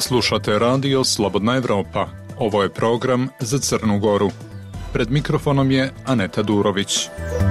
Slušate radio Slobodna Evropa. Ovo je program za Crnu Goru. Pred mikrofonom je Aneta Durović.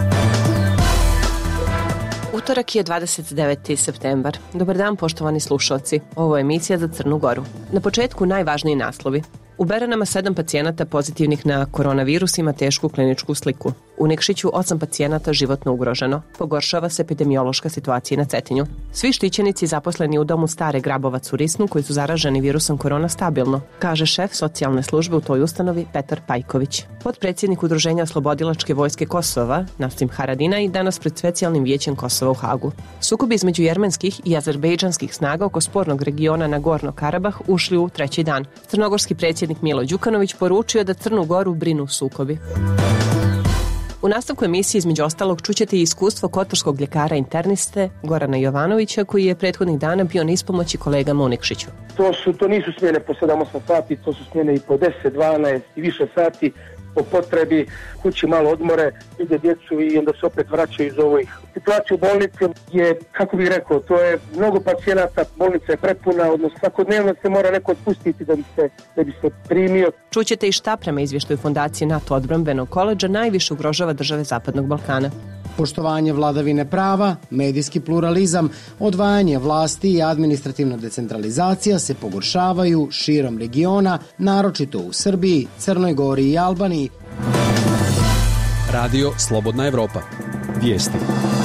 Utorak je 29. septembar. Dobar dan, poštovani slušalci. Ovo je emisija za Crnu Goru. Na početku najvažniji naslovi. U Beranama 7 pacijenata pozitivnih na koronavirus ima tešku kliničku sliku. U Nikšiću 8 pacijenata životno ugroženo. Pogoršava se epidemiološka situacija na Cetinju. Svi štićenici zaposleni u domu Stare Grabovac u Risnu koji su zaraženi virusom korona stabilno, kaže šef socijalne službe u toj ustanovi Petar Pajković. Potpredsjednik Udruženja Oslobodilačke vojske Kosova, Nasim Haradinaj, danas pred specijalnim vijećem Kosova u Hagu. Sukobi između jermenskih i azerbejdžanskih snaga oko spornog regiona Nagorno Karabah ušli u treći dan. Crnogorski predsjednik Milo Đukanović poručio da Crnu Goru brinu sukobi. U nastavku emisije između ostalog čućete i iskustvo kotorskog ljekara interniste Gorana Jovanovića koji je prethodnih dana bio na ispomoći kolegama u Nikšiću. To nisu smjene po 7-8 sati, to su smjene i po 10, 12 i više sati. Po potrebi kući malo odmore, vide djecu i onda se opet vraćaju iz ovih. Situacija u bolnici je, kako bih rekao, to je mnogo pacijenata, bolnica je prepuna, odnosno svakodnevno se mora neko otpustiti da bi se primio. Čućete i šta prema izvještaju Fondacije NATO odbrambenog koledža najviše ugrožava države Zapadnog Balkana. Poštovanje vladavine prava, medijski pluralizam, odvajanje vlasti i administrativna decentralizacija se pogoršavaju širom regiona, naročito u Srbiji, Crnoj Gori i Albaniji. Radio Slobodna Evropa. Vijesti.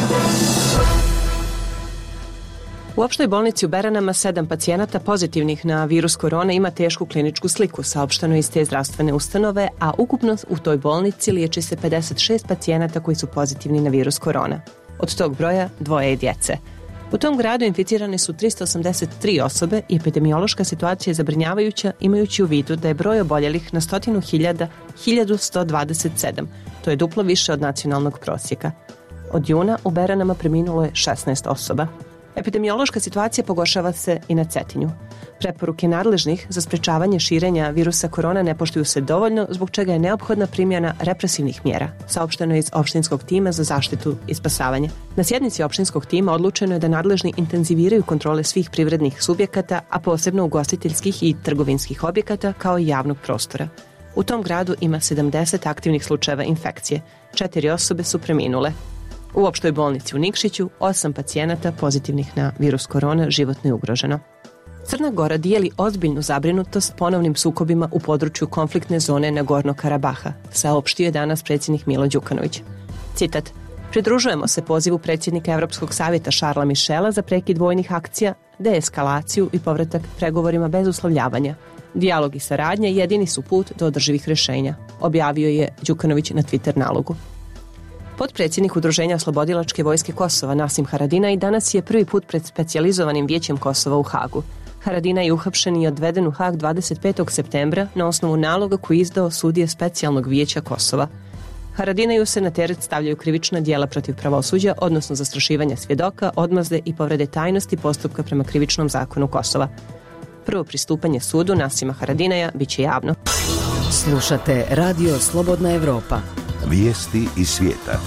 U opštoj bolnici u Beranama 7 pacijenata pozitivnih na virus korona ima tešku kliničku sliku, saopšteno iz te zdravstvene ustanove, a ukupno u toj bolnici liječi se 56 pacijenata koji su pozitivni na virus korona. Od tog broja 2 djece. U tom gradu inficirane su 383 osobe i epidemiološka situacija je zabrinjavajuća imajući u vidu da je broj oboljelih na 100.000 1127. To je duplo više od nacionalnog prosjeka. Od juna u Beranama preminulo je 16 osoba. Epidemiološka situacija pogoršava se i na Cetinju. Preporuke nadležnih za sprečavanje širenja virusa korona ne poštuju se dovoljno, zbog čega je neophodna primjena represivnih mjera, saopšteno je iz opštinskog tima za zaštitu i spasavanje. Na sjednici opštinskog tima odlučeno je da nadležni intenziviraju kontrole svih privrednih subjekata, a posebno ugostiteljskih i trgovinskih objekata kao i javnog prostora. U tom gradu ima 70 aktivnih slučajeva infekcije. 4 osobe su preminule. U opštoj bolnici u Nikšiću 8 pacijenata pozitivnih na virus korona životno je ugroženo. Crna Gora dijeli ozbiljnu zabrinutost ponovnim sukobima u području konfliktne zone Nagorno Karabaha, saopštio je danas predsjednik Milo Đukanović. Citat: "Pridružujemo se pozivu predsjednika Evropskog savjeta Šarla Mišela za prekid vojnih akcija, deeskalaciju i povratak pregovorima bez uslovljavanja. Dijalog i saradnja jedini su put do održivih rješenja", objavio je Đukanović na Twitter nalogu. Potpredsjednik Udruženja Oslobodilačke vojske Kosova Nasim Haradinaj danas je prvi put pred specijalizovanim vijećem Kosova u Hagu. Haradinaj je uhapšen i odveden u Hag 25. septembra na osnovu naloga koji izdao sudija specijalnog vijeća Kosova. Haradinaju se na teret stavljaju krivična djela protiv pravosuđa, odnosno zastrašivanja svjedoka, odmazde i povrede tajnosti postupka prema krivičnom zakonu Kosova. Prvo pristupanje sudu Nasima Haradinaja bit će javno. Slušate Radio Slobodna Evropa. Vijesti iz svijeta.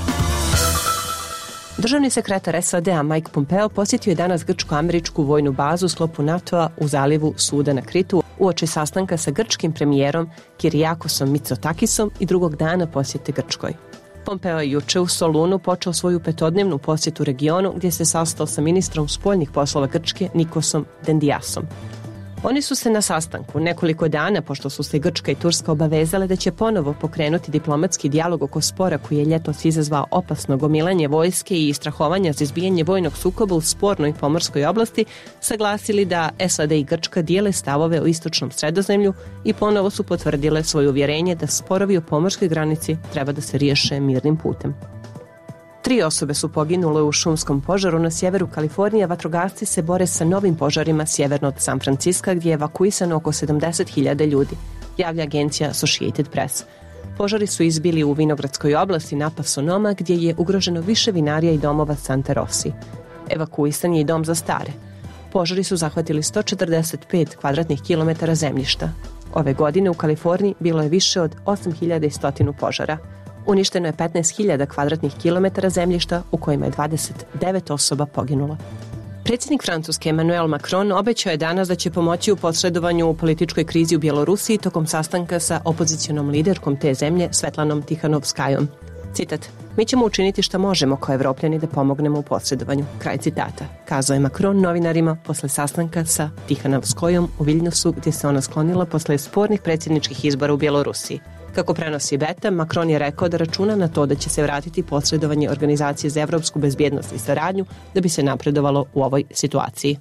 Državni sekretar SAD-a Mike Pompeo posjetio je danas grčko-američku vojnu bazu u sklopu NATO-a u zalivu Suda na Kritu uoči sastanka sa grčkim premijerom Kirijakosom Mitsotakisom i drugog dana posjete Grčkoj. Pompeo je juče u Solunu počeo svoju 5-dnevnu posjetu regionu gdje se sastao sa ministrom spoljnih poslova Grčke Nikosom Dendiasom. Oni su se na sastanku nekoliko dana, pošto su se Grčka i Turska obavezale da će ponovo pokrenuti diplomatski dijalog oko spora koji je ljetos izazvao opasno gomilanje vojske i strahovanja za izbijanje vojnog sukoba u spornoj pomorskoj oblasti, saglasili da SAD i Grčka dijele stavove o istočnom Sredozemlju i ponovo su potvrdile svoje uvjerenje da sporovi o pomorskoj granici treba da se riješe mirnim putem. 3 osobe su poginule u šumskom požaru na sjeveru Kalifornije, vatrogasci se bore sa novim požarima sjeverno od San Franciska gdje je evakuisano oko 70.000 ljudi, javlja agencija Associated Press. Požari su izbili u vinogradskoj oblasti Napa Sonoma gdje je ugroženo više vinarija i domova Santa Rossi. Evakuisan je i dom za stare. Požari su zahvatili 145 kvadratnih kilometara zemljišta. Ove godine u Kaliforniji bilo je više od 8.100 požara. Uništeno je 15.000 kvadratnih kilometara zemljišta u kojima je 29 osoba poginulo. Predsjednik Francuske Emmanuel Macron obećao je danas da će pomoći u posredovanju u političkoj krizi u Bjelorusiji tokom sastanka sa opozicionom liderkom te zemlje Svetlanom Tihanovskajom. Citat: "Mi ćemo učiniti što možemo kao Evropljani da pomognemo u posredovanju." Kraj citata. Kazao je Macron novinarima posle sastanka sa Tihanovskojom u Viljnusu, gdje se ona sklonila posle spornih predsjedničkih izbora u Bjelorusiji. Kako prenosi Beta, Macron je rekao da računa na to da će se vratiti posredovanje Organizacije za evropsku bezbjednost i saradnju da bi se napredovalo u ovoj situaciji.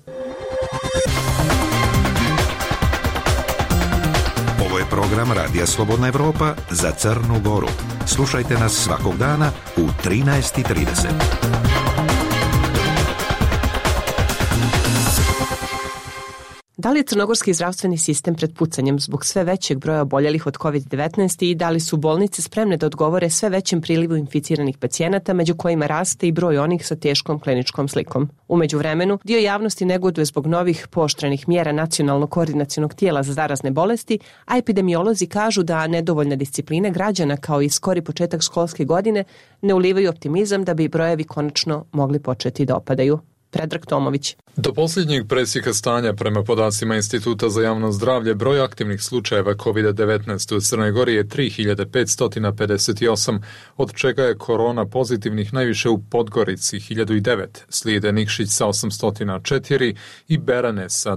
Ovo je program Radija Slobodna Evropa za Crnu Goru. Slušajte nas svakog dana u 13:30. Da li je crnogorski zdravstveni sistem pred pucanjem zbog sve većeg broja oboljelih od COVID-19 i da li su bolnice spremne da odgovore sve većem prilivu inficiranih pacijenata, među kojima raste i broj onih sa teškom kliničkom slikom? U međuvremenu, dio javnosti negoduje zbog novih pooštrenih mjera Nacionalnog koordinacionog tijela za zarazne bolesti, a epidemiolozi kažu da nedovoljna disciplina građana kao i skori početak školske godine ne ulivaju optimizam da bi brojevi konačno mogli početi da opadaju. Predrag Tomović. Do posljednjeg presjeka stanja prema podacima Instituta za javno zdravlje broj aktivnih slučajeva COVID-19 u Crnoj Gori je 3558, od čega je korona pozitivnih najviše u Podgorici 1009, slijede Nikšić sa 804 i Berane sa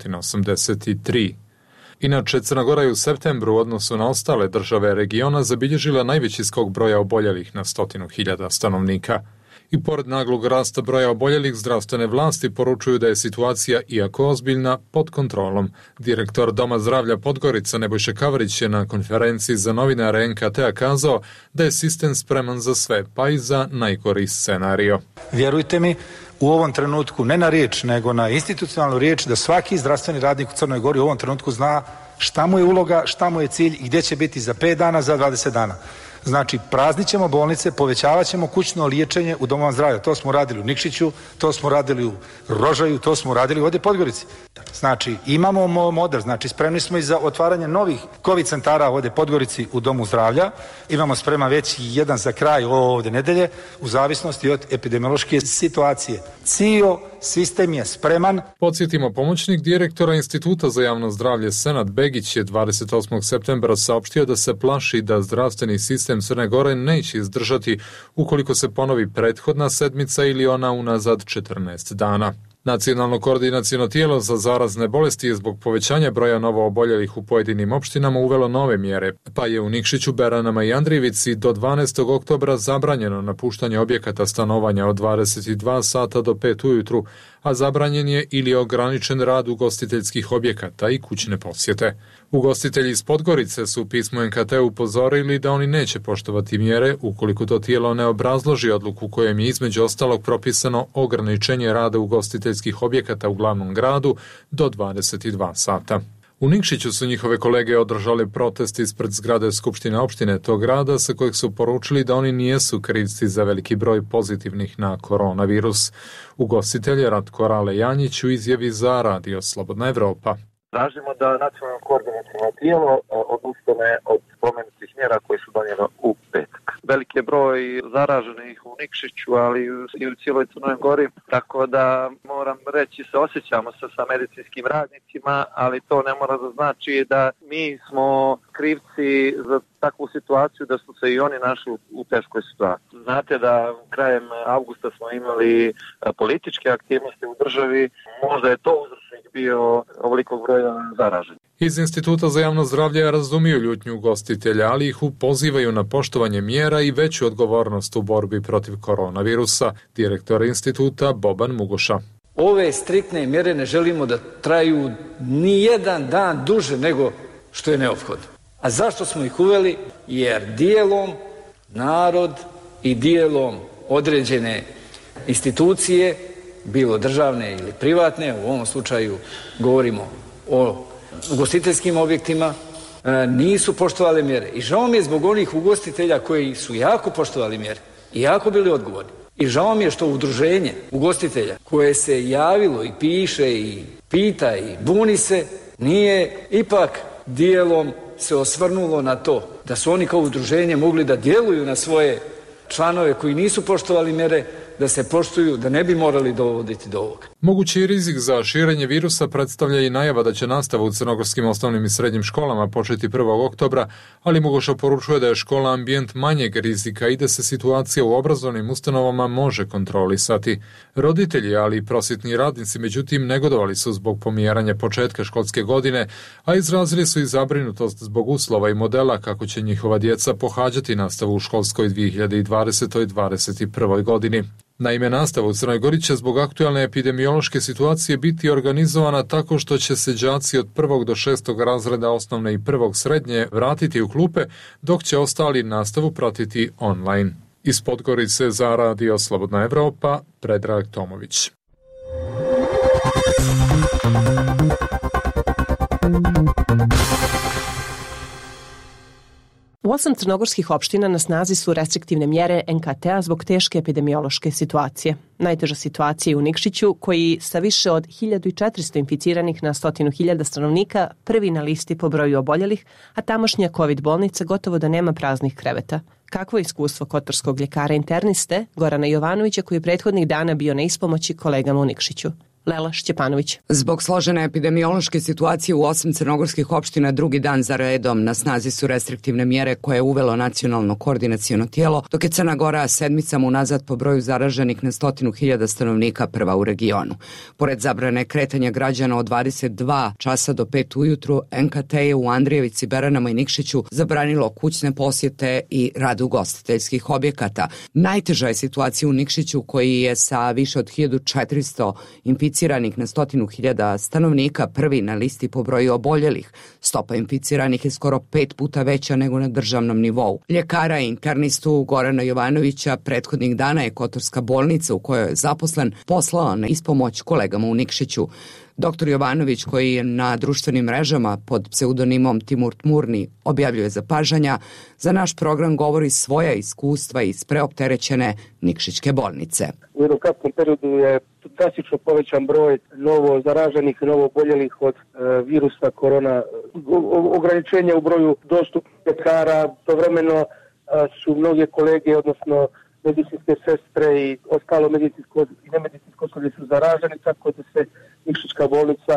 383. Inače, Crna Gora je u septembru u odnosu na ostale države regiona zabilježila najveći skok broja oboljelih na 100.000 stanovnika. I pored naglog rasta broja oboljelih, zdravstvene vlasti poručuju da je situacija, iako ozbiljna, pod kontrolom. Direktor Doma zdravlja Podgorica Nebojša Kavrić je na konferenciji za novinare NKT-a kazao da je sistem spreman za sve, pa i za najgori scenario. Vjerujte mi, u ovom trenutku, ne na riječ, nego na institucionalnu riječ, da svaki zdravstveni radnik u Crnoj Gori u ovom trenutku zna šta mu je uloga, šta mu je cilj i gdje će biti za 5 dana, za 20 dana. Znači, praznit ćemo bolnice, povećavat ćemo kućno liječenje u domovima zdravlja. To smo radili u Nikšiću, to smo radili u Rožaju, to smo radili ovdje u Podgorici. Znači, imamo model, znači spremni smo i za otvaranje novih COVID centara ovdje u Podgorici u domu zdravlja. Imamo spreman već jedan za kraj ovdje nedelje, u zavisnosti od epidemiološke situacije. Cijel sistem je spreman. Podsjetimo, pomoćnik direktora Instituta za javno zdravlje Senad Begić je 28. septembra saopštio da se plaši da zdravstveni sistem Crne Gore neće izdržati ukoliko se ponovi prethodna sedmica ili ona unazad 14 dana. Nacionalno koordinaciono tijelo za zarazne bolesti je zbog povećanja broja novooboljelih u pojedinim opštinama uvelo nove mjere, pa je u Nikšiću, Beranama i Andrijevici do 12. oktobra zabranjeno napuštanje objekata stanovanja od 22 sata do 5 ujutru, a zabranjen je ili ograničen rad ugostiteljskih objekata i kućne posjete. Ugostitelji iz Podgorice su u pismu NKT upozorili da oni neće poštovati mjere ukoliko to tijelo ne obrazloži odluku kojom je između ostalog propisano ograničenje rada ugostiteljskih objekata u glavnom gradu do 22 sata. U Nikšiću su njihove kolege održali protest ispred zgrade Skupštine opštine tog grada, sa kojeg su poručili da oni nijesu krivci za veliki broj pozitivnih na koronavirus. Ugostitelj Ratko Rale Janjić u izjavi za Radio Slobodna Evropa. Tražimo da nacionalno koordinaciono tijelo odustane od spomenutih mjera koje su donijelo u petak. Veliki je broj zaraženih u Nikšiću, ali i u cijeloj Crnoj Gori, tako da moram reći se osjećamo se sa medicinskim radnicima, ali to ne mora da znači da mi smo krivci za takvu situaciju da su se i oni našli u teškoj situaciji. Znate da krajem avgusta smo imali političke aktivnosti u državi, možda je to uzročnik bio ovolikog broja zaraženih. Iz Instituta za javno zdravlje razumiju ljutnju ugostitelja, ali ih pozivaju na poštovanje mjera i veću odgovornost u borbi protiv koronavirusa. Direktor instituta Boban Mugoša. Ove striktne mjere ne želimo da traju ni jedan dan duže nego što je neophodno. A zašto smo ih uveli? Jer dijelom narod i dijelom određene institucije, bilo državne ili privatne, u ovom slučaju govorimo o ugostiteljskim objektima, nisu poštovali mjere. I žao mi je zbog onih ugostitelja koji su jako poštovali mjere i jako bili odgovorni. I žao mi je što udruženje ugostitelja koje se javilo i piše i pita i buni se, nije ipak dijelom se osvrnulo na to da su oni kao udruženje mogli da djeluju na svoje članove koji nisu poštovali mjere, da se poštuju, da ne bi morali dovoditi do ovoga. Mogući rizik za širenje virusa predstavlja i najava da će nastava u crnogorskim osnovnim i srednjim školama početi 1. oktobra, ali Mogoša poručuje da je škola ambijent manjeg rizika i da se situacija u obrazovnim ustanovama može kontrolisati. Roditelji, ali i prosvjetni radnici, međutim, negodovali su zbog pomjeranja početka školske godine, a izrazili su i zabrinutost zbog uslova i modela kako će njihova djeca pohađati nastavu u školskoj 2020-2021. godini. Naime, nastava u Crnoj Gori će zbog aktualne epidemiološke situacije biti organizovana tako što će se đaci od 1. do 6. razreda osnovne i 1. srednje vratiti u klupe, dok će ostali nastavu pratiti online. Iz Podgorice za Radio Slobodna Evropa, Predrag Tomović. U 8 crnogorskih opština na snazi su restriktivne mjere NKT-a zbog teške epidemiološke situacije. Najteža situacija je u Nikšiću, koji sa više od 1400 inficiranih na 100.000 stanovnika prvi na listi po broju oboljelih, a tamošnja COVID bolnica gotovo da nema praznih kreveta. Kakvo je iskustvo kotorskog ljekara interniste Gorana Jovanovića, koji je prethodnih dana bio na ispomoći kolegama u Nikšiću? Lela Šćepanović. Zbog složene epidemiološke situacije u 8 crnogorskih opština drugi dan za redom na snazi su restriktivne mjere koje je uvelo nacionalno koordinaciono tijelo, dok je Crna Gora sedmicama unazad po broju zaraženih na 100.000 stanovnika prva u regionu. Pored zabrane kretanja građana od 22 časa do 5 ujutru, NKT je u Andrijevici, Beranama i Nikšiću zabranilo kućne posjete i rad ugostiteljskih objekata. Najteža je situacija u Nikšiću, koji je sa više od 1400 inficiranih na 100.000 stanovnika prvi na listi po broju oboljelih. Stopa inficiranih je skoro 5 puta veća nego na državnom nivou. Ljekara i internistu Gorana Jovanovića prethodnih dana je Kotorska bolnica u kojoj je zaposlen poslala na ispomoć kolegama u Nikšiću. Dr. Jovanović, koji je na društvenim mrežama pod pseudonimom Timur Tmurni objavljuje zapažanja, za naš program govori svoja iskustva iz preopterećene Nikšićke bolnice. U jednom kratkom periodu je drastično povećan broj novo zaraženih i novo oboljelih od virusa korona. Ograničenja u broju dostupnih ljekara, povremeno su mnoge kolege, odnosno medicinske sestre i ostalo medicinsko i nemedicinsko osoblje su zaraženi, tako da se Nikšićka bolnica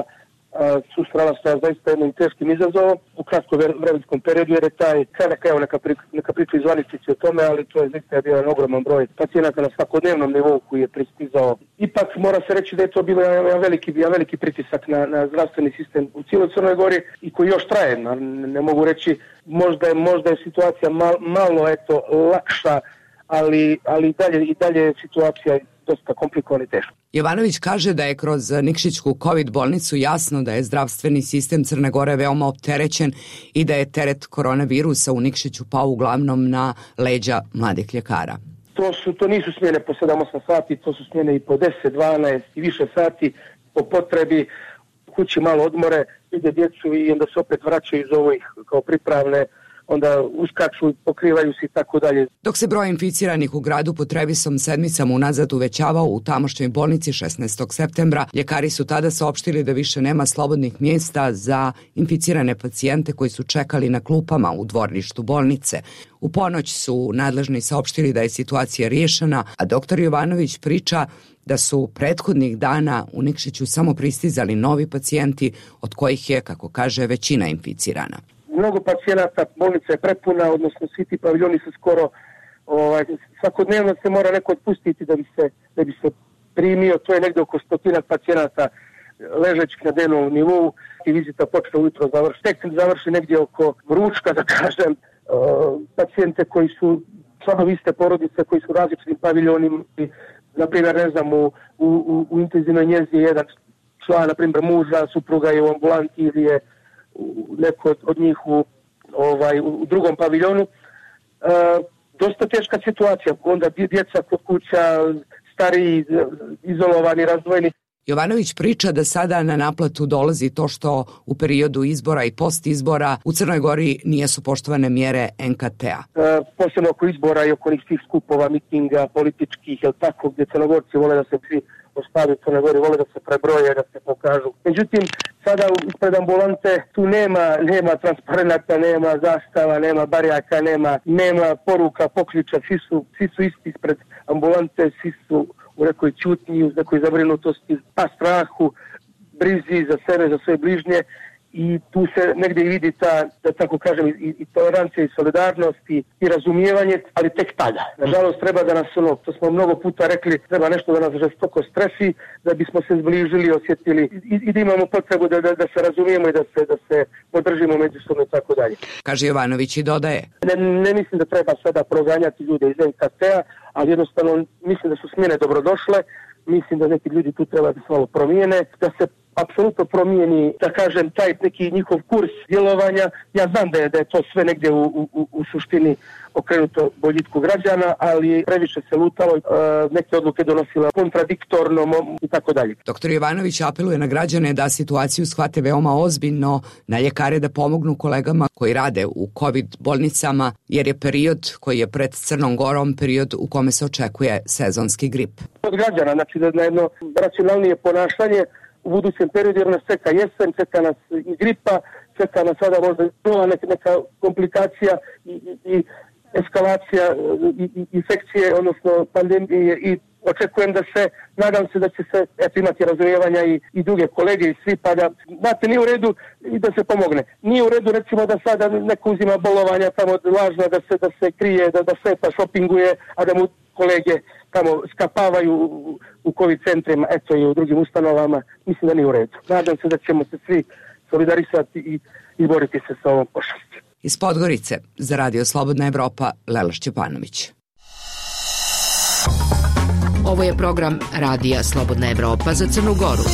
susrela sa zaista jednim teškim izazovom u kratkom vremenskom periodu, jer je taj, evo neka priča izvaničići o tome, ali to je zaista bio jedan ogroman broj pacijenata na svakodnevnom nivou koji je pristizao. Ipak mora se reći da je to bilo jedan veliki pritisak na zdravstveni sistem u cijeloj Crnoj Gori i koji još traje. Ne mogu reći, možda je situacija malo lakša, ali i dalje je situacija dosta komplikovana i teška. Jovanović kaže da je kroz Nikšićku COVID bolnicu jasno da je zdravstveni sistem Crne Gore veoma opterećen i da je teret koronavirusa u Nikšiću pao uglavnom na leđa mladih ljekara. To nisu smjene po 7-8 sati, to su smjene i po 10, 12 i više sati, po potrebi kući malo odmore, vide djecu i onda se opet vraćaju iz ovih kao pripravne, onda uskaču, pokrivaju se i tako dalje. Dok se broj inficiranih u gradu pod Trevisom sedmicama unazad uvećavao u tamošnjoj bolnici 16. septembra, ljekari su tada saopštili da više nema slobodnih mjesta za inficirane pacijente koji su čekali na klupama u dvorištu bolnice. U ponoć su nadležni saopštili da je situacija riješena, a dr. Jovanović priča da su prethodnih dana u Nikšiću samo pristizali novi pacijenti, od kojih je, kako kaže, većina inficirana. Mnogo pacijenata, bolnica je prepuna, odnosno svi ti paviljoni su skoro, svakodnevno se mora neko otpustiti da bi se primio, to je negdje oko 100 pacijenata ležećih na dnevnom nivou i vizita počne ujutro završi negdje oko ručka, da kažem, pacijente koji su članovi iste porodice, koji su u različitim paviljonima, na primjer, ne znam, u intenzivnoj njezi je jedan član, na primjer, muža, supruga je u ambulanti ili je neko od njih u drugom paviljonu. Dosta teška situacija, onda djeca kod kuća, stariji, izolovani, razdvojeni. Jovanović priča da sada na naplatu dolazi to što u periodu izbora i postizbora u Crnoj Gori nijesu poštovane mjere NKT-a. Posebno oko izbora i oko onih svih skupova, mitinga, političkih, tako, gdje Crnogorci vole da se svi ostave u Crnoj Gori, vole da se prebroje, da se pokažu. Međutim, sada ispred ambulante tu nema transparenata, nema zastava, nema barjaka, nema poruka, pokliča, svi su isti ispred ambulante, svi su u nekoj ćutnji, u nekoj zabrinutosti, pa strahu, brizi za sebe, za svoje bližnje i tu se negdje i vidi ta, da tako kažem, i tolerancija i solidarnost i razumijevanje, ali tek tada. Nažalost, treba da nas, to smo mnogo puta rekli, treba nešto da nas žestoko stresi, da bismo se zbližili, osjetili i da imamo potrebu da se razumijemo i da se podržimo međusobno i tako dalje. Kaže Jovanović i dodaje. Ne mislim da treba sada proganjati ljude iz NKT-a, ali jednostavno mislim da su smjene dobrodošle, mislim da neki ljudi tu treba da se malo promijene, da se apsolutno promijeni, da kažem, taj neki njihov kurs djelovanja. Ja znam da je to sve negdje u suštini okrenuto boljitku građana, ali previše se lutalo, neke odluke donosila kontradiktorno i tako dalje. Doktor Jovanović apeluje na građane da situaciju shvate veoma ozbiljno, na ljekare da pomognu kolegama koji rade u COVID bolnicama, jer je period koji je pred Crnom Gorom period u kome se očekuje sezonski grip. Od građana, znači da na jedno racionalnije ponašanje u budućem periodu, jer nas čeka jesen, čeka nas i gripa, čeka nas sada možda nova neka komplikacija i eskalacija infekcije, odnosno pandemije, i očekujem da se, nadam se da će se imati razumijevanja i druge kolege i svi, pa da, znate, nije u redu i da se pomogne. Nije u redu, recimo, da sada neko uzima bolovanja tamo lažna, da se krije, da šeta, šopinguje, a da mu kolege tamo skapavaju u COVID centrima, eto, i u drugim ustanovama. Mislim da nije u redu. Nadam se da ćemo se svi solidarisati i izboriti se sa ovom pošasti. Iz Podgorice za Radio Slobodna Evropa, Lela Šćepanović. Ovo je program Radija Slobodna Evropa za Crnu Goru.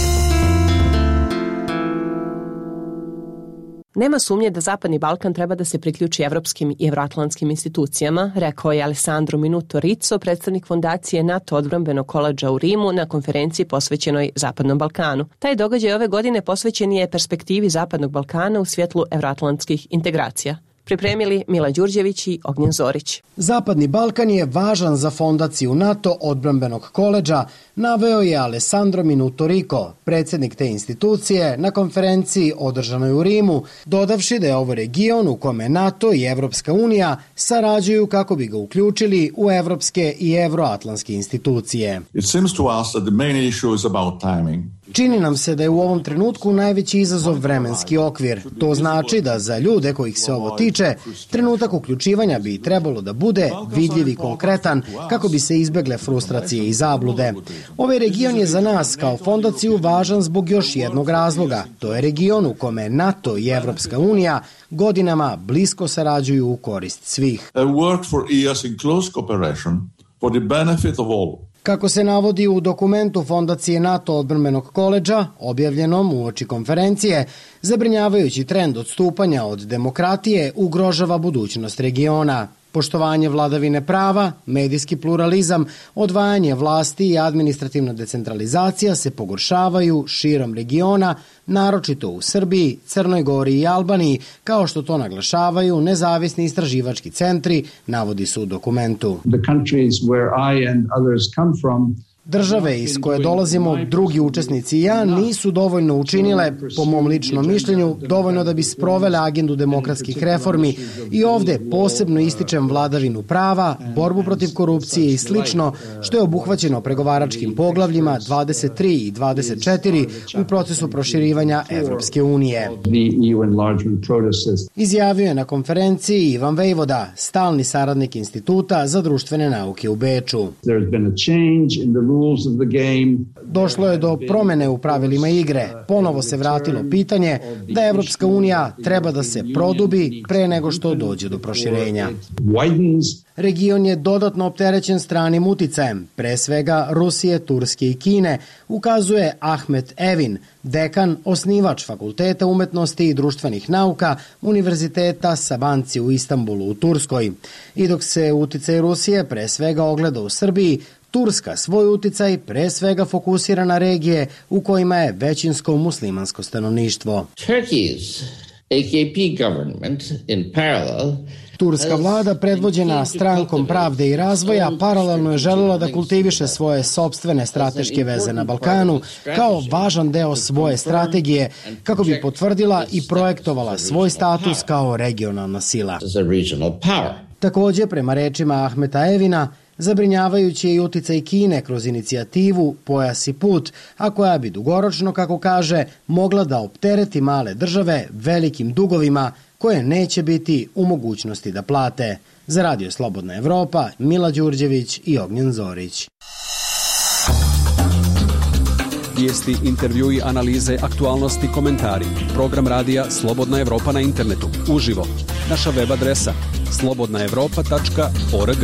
Nema sumnje da Zapadni Balkan treba da se priključi evropskim i evroatlantskim institucijama, rekao je Alessandro Minuto Rizzo, predstavnik fondacije NATO odbrambenog koledža u Rimu na konferenciji posvećenoj Zapadnom Balkanu. Taj događaj ove godine posvećen je perspektivi Zapadnog Balkana u svjetlu evroatlantskih integracija. Pripremili Mila Đurđević i Ognjen Zorić. Zapadni Balkan je važan za fondaciju NATO odbrambenog koledža, naveo je Alessandro Minuto Rizzo, predsjednik te institucije, na konferenciji održanoj u Rimu, dodavši da je ovo region u kome NATO i Evropska unija sarađuju kako bi ga uključili u evropske i evroatlantske institucije. It seems to us that the main issue is about timing. Čini nam se da je u ovom trenutku najveći izazov vremenski okvir. To znači da za ljude kojih se ovo tiče, trenutak uključivanja bi trebalo da bude vidljiv i konkretan kako bi se izbegle frustracije i zablude. Ovaj region je za nas kao fondaciju važan zbog još jednog razloga. To je region u kome NATO i Evropska unija godinama blisko sarađuju u korist svih. Work for years in close cooperation for the benefit of all. Kako se navodi u dokumentu Fondacije NATO odbrambenog koledža, objavljenom uoči konferencije, zabrinjavajući trend odstupanja od demokratije ugrožava budućnost regiona. Poštovanje vladavine prava, medijski pluralizam, odvajanje vlasti i administrativna decentralizacija se pogoršavaju širom regiona, naročito u Srbiji, Crnoj Gori i Albaniji, kao što to naglašavaju nezavisni istraživački centri, navodi se u dokumentu. Države iz koje dolazimo, drugi učesnici i ja, nisu dovoljno učinile, po mom ličnom mišljenju, dovoljno da bi sprovele agendu demokratskih reformi i ovde posebno ističem vladavinu prava, borbu protiv korupcije i slično, što je obuhvaćeno pregovaračkim poglavljima 23 i 24 u procesu proširivanja Evropske unije. Izjavio je na konferenciji Ivan Vejvoda, stalni saradnik Instituta za društvene nauke u Beču. Došlo je do promene u pravilima igre. Ponovo se vratilo pitanje da Evropska unija treba da se produbi pre nego što dođe do proširenja. Region je dodatno opterećen stranim uticajem, pre svega Rusije, Turske i Kine, ukazuje Ahmet Evin, dekan, osnivač Fakulteta umetnosti i društvenih nauka Univerziteta Sabanci u Istanbulu u Turskoj. I dok se uticaj Rusije pre svega ogleda u Srbiji, Turska svoj uticaj pre svega fokusira na regije u kojima je većinsko muslimansko stanovništvo. Turska vlada, predvođena Strankom pravde i razvoja, paralelno je željela da kultiviše svoje sopstvene strateške veze na Balkanu kao važan deo svoje strategije, kako bi potvrdila i projektovala svoj status kao regionalna sila. Također, prema rečima Ahmeta Evina, zabrinjavajući je i uticaj Kine kroz inicijativu Pojas i put, a koja bi dugoročno, kako kaže, mogla da optereti male države velikim dugovima koje neće biti u mogućnosti da plate. Za Radio Slobodna Evropa, Mila Đurđević i Ognjen Zorić. Vijesti, intervjui, analize, aktualnosti, komentari. Program radija Slobodna Evropa na internetu. Uživo. Naša web adresa slobodnaevropa.org.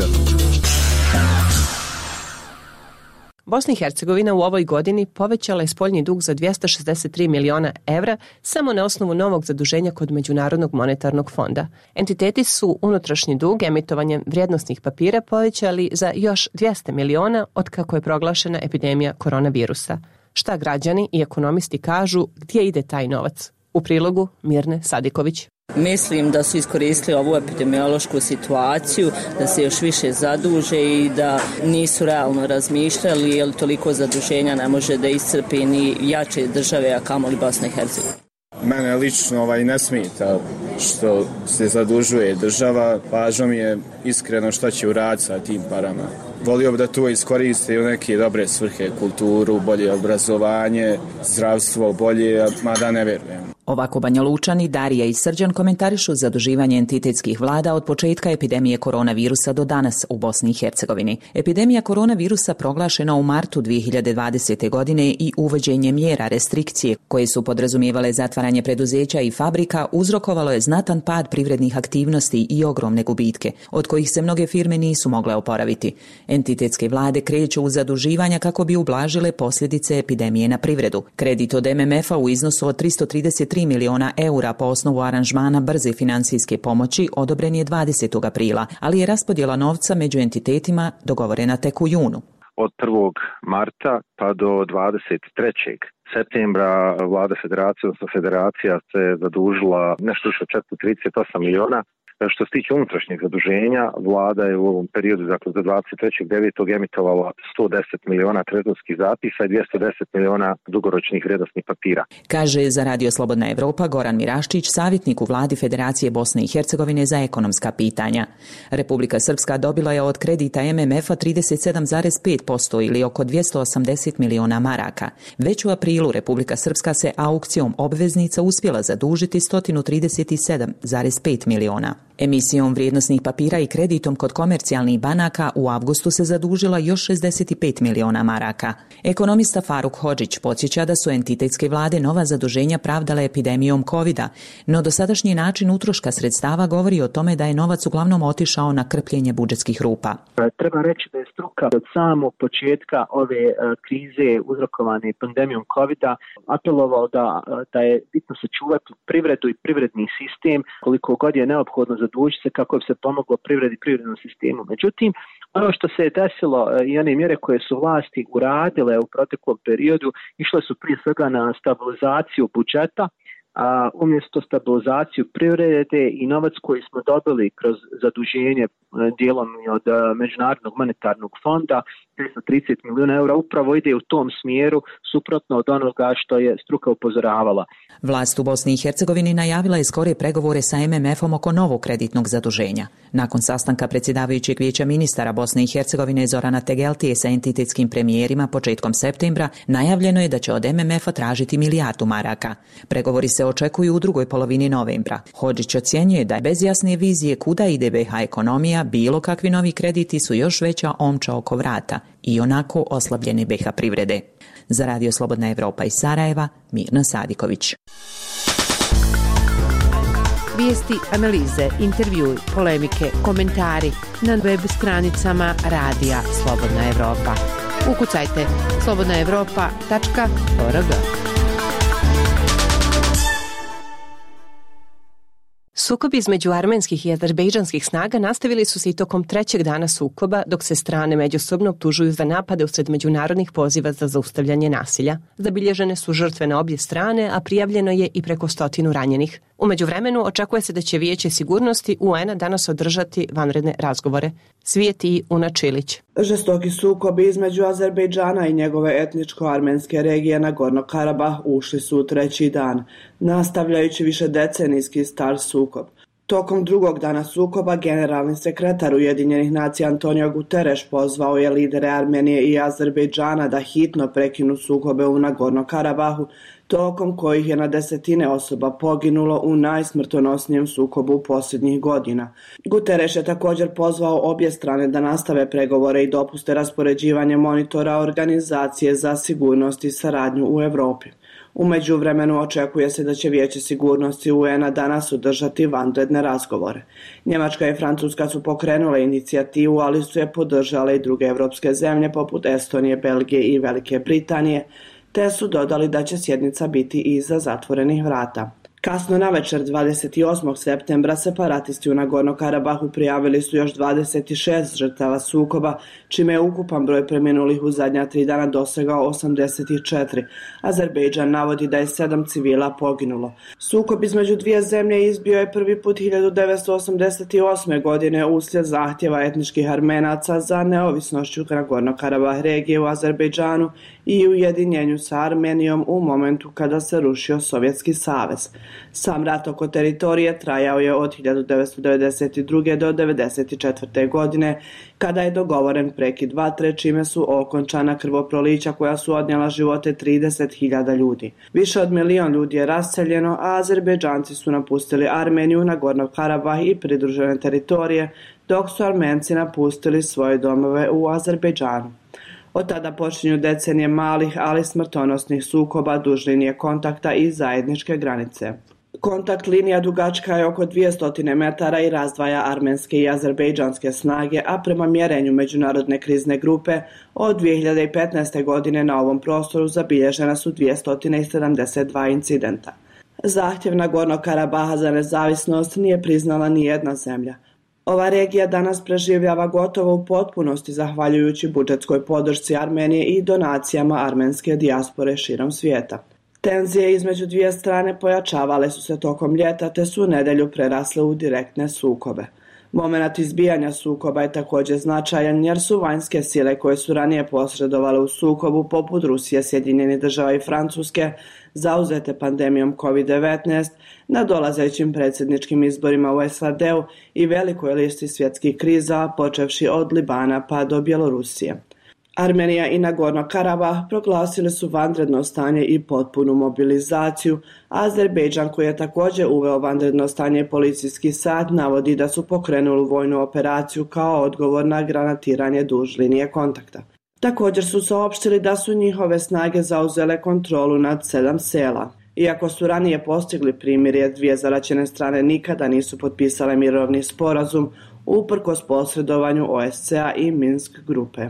Bosna i Hercegovina u ovoj godini povećala je spoljni dug za 263 miliona evra samo na osnovu novog zaduženja kod Međunarodnog monetarnog fonda. Entiteti su unutrašnji dug emitovanjem vrijednosnih papira povećali za još 200 miliona od kako je proglašena epidemija koronavirusa. Šta građani i ekonomisti kažu, gdje ide taj novac? U prilogu Mirne Sadiković. Mislim da su iskoristili ovu epidemiološku situaciju, da se još više zaduže i da nisu realno razmišljali, jer toliko zaduženja ne može da iscrpi ni jače države, a kamoli Bosna i Hercegovina. Mene lično ne smeta što se zadužuje država, važno mi je iskreno šta će uraditi sa tim parama. Volio bi da to iskoriste u neke dobre svrhe, kulturu, bolje obrazovanje, zdravstvo bolje, mada ne vjerujem. Ovako Banja Lučani, Darija i Srđan komentarišu zaduživanje entitetskih vlada od početka epidemije koronavirusa do danas u Bosni i Hercegovini. Epidemija koronavirusa proglašena u martu 2020. godine i uvođenje mjera restrikcije koje su podrazumijevale zatvaranje preduzeća i fabrika uzrokovalo je znatan pad privrednih aktivnosti i ogromne gubitke, od kojih se mnoge firme nisu mogle oporaviti. Entitetske vlade kreću u zaduživanja kako bi ublažile posljedice epidemije na privredu. Kredit od MMF-a u iznosu od 333 miliona eura po osnovu aranžmana brze financijske pomoći odobren je 20. aprila, ali je raspodjela novca među entitetima dogovorena tek u junu. Od 1. marta pa do 23. septembra vlada federacije, odnosno federacija se zadužila nešto više od 438 miliona. Što se tiče unutrašnjeg zaduženja, vlada je u ovom periodu, dakle do 23.9. emitovala 110 miliona trezorskih zapisa i 210 miliona dugoročnih vrijednosnih papira. Kaže za Radio Slobodna Evropa Goran Miraščić, savjetnik u vladi Federacije Bosne i Hercegovine za ekonomska pitanja. Republika Srpska dobila je od kredita MMF-a 37,5% ili oko 280 miliona maraka. Već u aprilu Republika Srpska se aukcijom obveznica uspjela zadužiti 137,5 miliona. Emisijom vrijednosnih papira i kreditom kod komercijalnih banaka u avgustu se zadužila još 65 miliona maraka. Ekonomista Faruk Hodžić podsjeća da su entitetske vlade nova zaduženja pravdale epidemijom covida, no dosadašnji način utroška sredstava govori o tome da je novac uglavnom otišao na krpljenje budžetskih rupa. Treba reći da je struka od samog početka ove krize uzrokovane pandemijom covida apelovao da je bitno sačuvati privredu i privredni sistem koliko god je neophodno zadužiti se kako bi se pomoglo privredi i privrednom sistemu. Međutim, ono što se je desilo i one mjere koje su vlasti uradile u proteklom periodu išle su prije svega na stabilizaciju budžeta, a umjesto stabilizaciju privrede i novac koji smo dobili kroz zaduženje dijelom od Međunarodnog monetarnog fonda 330 milijuna eura upravo ide u tom smjeru suprotno od onoga što je struka upozoravala. Vlast u Bosni i Hercegovini najavila je skore pregovore sa MMF-om oko novog kreditnog zaduženja. Nakon sastanka predsjedavajućeg vijeća ministara Bosne i Hercegovine Zorana Tegeltije sa entitetskim premijerima početkom septembra najavljeno je da će od MMF-a tražiti milijardu maraka. Pregovori se očekuju u drugoj polovini novembra. Hodžić ocjenjuje da je bez jasne vizije kuda ide BiH ekonomija, bilo kakvi novi krediti su još veća omča oko vrata i onako oslabljene BiH privrede. Za Radio Slobodna Evropa iz Sarajeva, Mirna Sadiković. Vijesti, analize, intervjui, polemike, komentari na web stranicama Radija Slobodna Evropa. Ukucajte slobodnaevropa.org. Sukobi između armenskih i azerbejdžanskih snaga nastavili su se i tokom trećeg dana sukoba, dok se strane međusobno optužuju za napade usred međunarodnih poziva za zaustavljanje nasilja. Zabilježene su žrtve na obje strane, a prijavljeno je i preko 100 ranjenih. U međuvremenu očekuje se da će Vijeće sigurnosti UN-a danas održati vanredne razgovore. Svijet i Una Čilić. Žestoki sukobi između Azerbejdžana i njegove etničko-armenske regije Nagorno-Karabah ušli su u treći dan, nastavljajući višedecenijski star sukob. Tokom drugog dana sukoba generalni sekretar Ujedinjenih nacija Antonio Guterres pozvao je lidere Armenije i Azerbejdžana da hitno prekinu sukobe u Nagorno-Karabahu, tokom kojih je na desetine osoba poginulo u najsmrtonosnijem sukobu posljednjih godina. Guterres je također pozvao obje strane da nastave pregovore i dopuste raspoređivanje monitora Organizacije za sigurnost i saradnju u Europi. U međuvremenu očekuje se da će Vijeće sigurnosti UN-a danas održati vanredne razgovore. Njemačka i Francuska su pokrenule inicijativu, ali su je podržale i druge evropske zemlje poput Estonije, Belgije i Velike Britanije, te su dodali da će sjednica biti iza zatvorenih vrata. Kasno navečer 28. septembra separatisti u Nagorno-Karabahu prijavili su još 26 žrtava sukoba, čime je ukupan broj preminulih u zadnja 3 dana dosegao 84. Azerbejdžan navodi da je 7 civila poginulo. Sukob između dvije zemlje izbio je prvi put 1988. godine uslijed zahtjeva etničkih Armenaca za neovisnošću Nagorno-Karabah regije u Azerbejdžanu i ujedinjenju sa Armenijom u momentu kada se rušio Sovjetski savez. Sam rat oko teritorije trajao je od 1992. do 1994. godine, kada je dogovoren prekid vatre, čime su okončana krvoprolića koja su odnijela živote 30.000 ljudi. Više od 1 milion ljudi je raseljeno, a Azerbejdžanci su napustili Armeniju, Nagorno-Karabah i pridružene teritorije, dok su Armenci napustili svoje domove u Azerbejdžanu. Od tada počinju decenije malih, ali smrtonosnih sukoba duž linije kontakta i zajedničke granice. Kontakt linija dugačka je oko 200 metara i razdvaja armenske i azerbejdžanske snage, a prema mjerenju Međunarodne krizne grupe od 2015. godine na ovom prostoru zabilježena su 272 incidenta. Zahtjev Nagorno-Karabaha za nezavisnost nije priznala ni jedna zemlja. Ova regija danas preživljava gotovo u potpunosti zahvaljujući budžetskoj podršci Armenije i donacijama armenske dijaspore širom svijeta. Tenzije između dvije strane pojačavale su se tokom ljeta te su u nedjelju prerasle u direktne sukobe. Momenat izbijanja sukoba je također značajan jer su vanjske sile koje su ranije posredovale u sukobu poput Rusije, Sjedinjenih Država i Francuske zauzete pandemijom COVID-19, nadolazećim predsjedničkim izborima u SAD-u i velikoj listi svjetskih kriza počevši od Libana pa do Bjelorusije. Armenija i Nagorno-Karabah proglasili su vanredno stanje i potpunu mobilizaciju, a Azerbejdžan, koji je također uveo vanredno stanje i policijski sat, navodi da su pokrenuli vojnu operaciju kao odgovor na granatiranje duž linije kontakta. Također su saopštili da su njihove snage zauzele kontrolu nad 7 sela. Iako su ranije postigli primirje, dvije zaraćene strane nikada nisu potpisale mirovni sporazum uprkos posredovanju OSCE-a i Minsk grupe.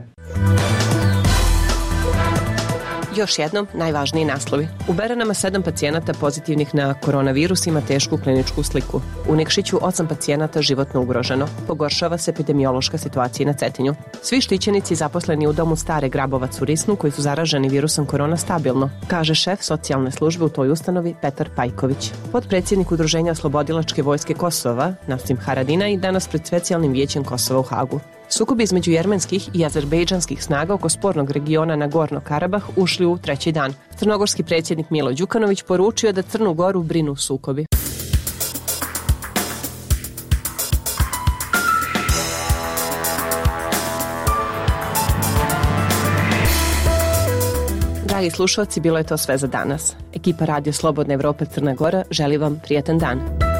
Još jednom, najvažniji naslovi. U Beranama 7 pacijenata pozitivnih na koronavirus ima tešku kliničku sliku. U Nikšiću 8 pacijenata životno ugroženo. Pogoršava se epidemiološka situacija na Cetinju. Svi štićenici zaposleni u domu Stare Grabovac u Risnu koji su zaraženi virusom korona stabilno, kaže šef socijalne službe u toj ustanovi Petar Pajković. Potpredsjednik Udruženja Oslobodilačke vojske Kosova, Nasim Haradinaj, danas pred specijalnim vijećem Kosova u Hagu. Sukobi između jermenskih i azerbejdžanskih snaga oko spornog regiona Nagorno-Karabah ušli u treći dan. Crnogorski predsjednik Milo Đukanović poručio da Crnu Goru brinu sukobi. Dragi slušalci, bilo je to sve za danas. Ekipa Radio Slobodna Evropa Crna Gora želi vam prijatan dan.